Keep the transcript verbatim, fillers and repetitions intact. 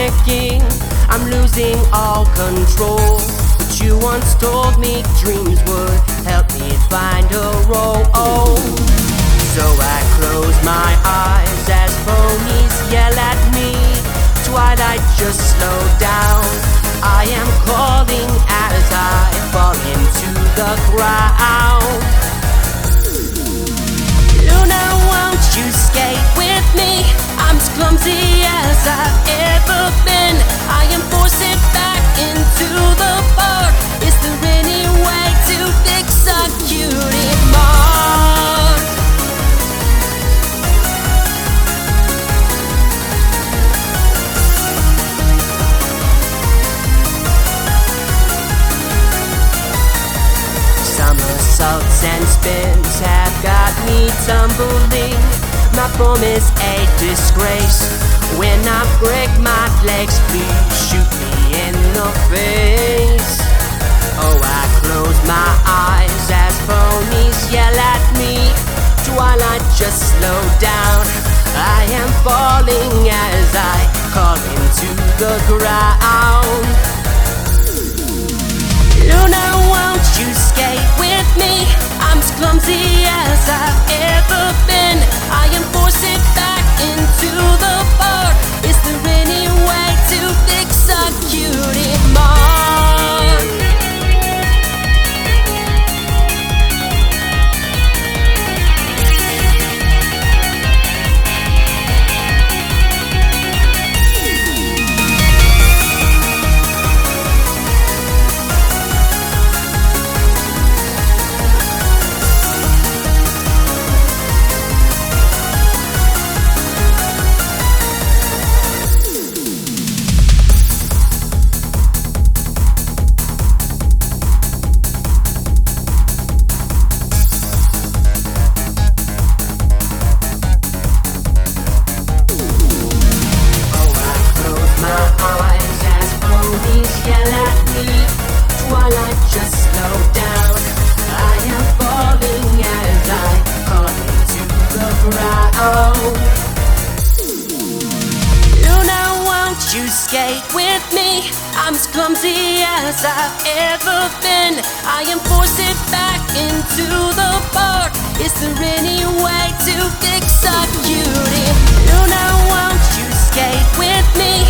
panicking, I'm losing all control. But you once told me dreams would help me find a role. So I close my eyes as ponies yell at me. Twilight, just slow down. I am calling as I fall into the ground. Luna, won't you skate with me? I'm as clumsy as I've ever been. I am forced back into the park. Is there any way to fix a cutie mark? Somersaults and spins have got me tumbling. My form is a disgrace. When I break my legs, please shoot me in the face. Oh, I close my eyes as ponies yell at me. Twilight, just slow down. I am falling as I call into the ground. Luna, won't you skate with me? I'm as clumsy as I've ever been. I am forced back into the park. Is there any way to fix a cutie mark? Twilight, just slow down. I am falling as I call into the ground. Luna, won't you skate with me? I'm as clumsy as I've ever been. I am forced back into the park. Is there any way to fix a cutie? Luna, won't you skate with me?